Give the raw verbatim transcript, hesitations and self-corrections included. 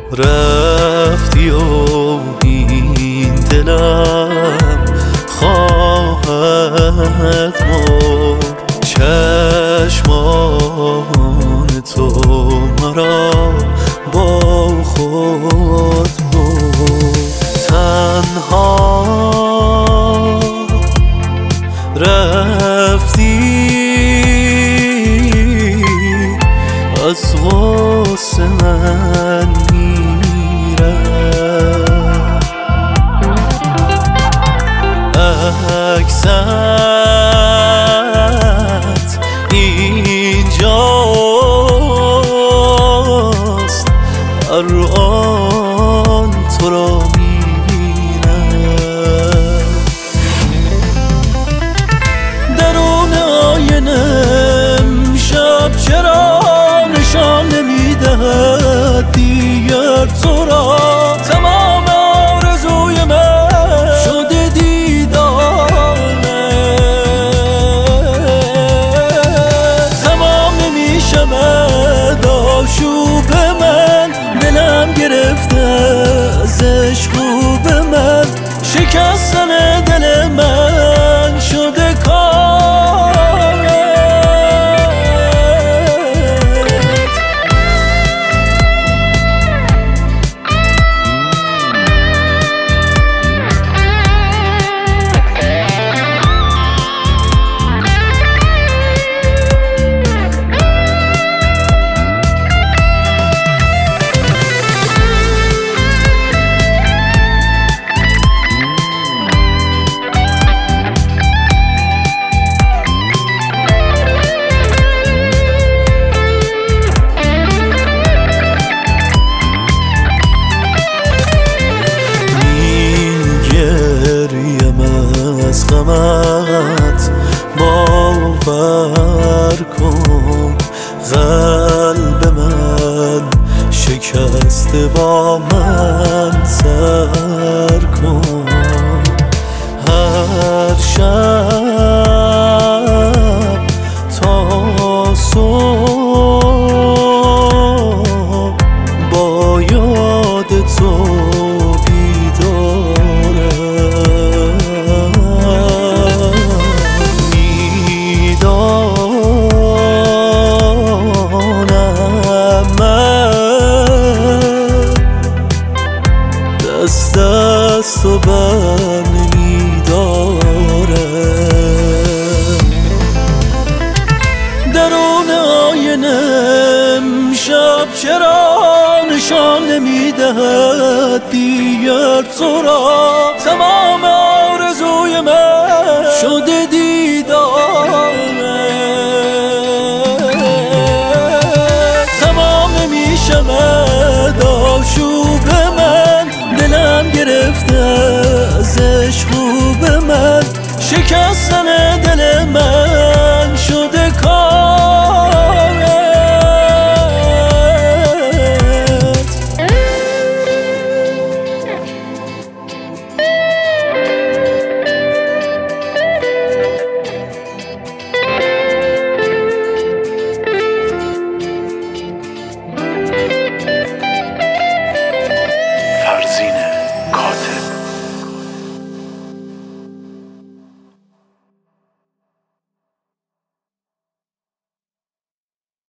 رفتی و این دلم خواهد مرد. چشمان تو مرا با خود برد. تنها رفتی از غصه من میمیرم. عکست اینجاست، الان تو را میبینم. درون آینه امشب چرا نشان نمیدهد دیگر تو را؟ تمام آرزوی من شده دیدانه، تمام نمیشود آشوب من. دلم گرفته از عشق خوب من، شکستن دل من شده کارت. از غمت باور کن، قلب من شکسته با من سر کن. هر شب تا صبح با یاد تو دست دست و بر نمیدارم. درون آینه امشب چرا نشان نمیدهد دیگر تو را؟ تمام آرزوی من شده دیدانه، تمام نمیشود آشوب من. دلم گرفته از عشق خوب من، شکستن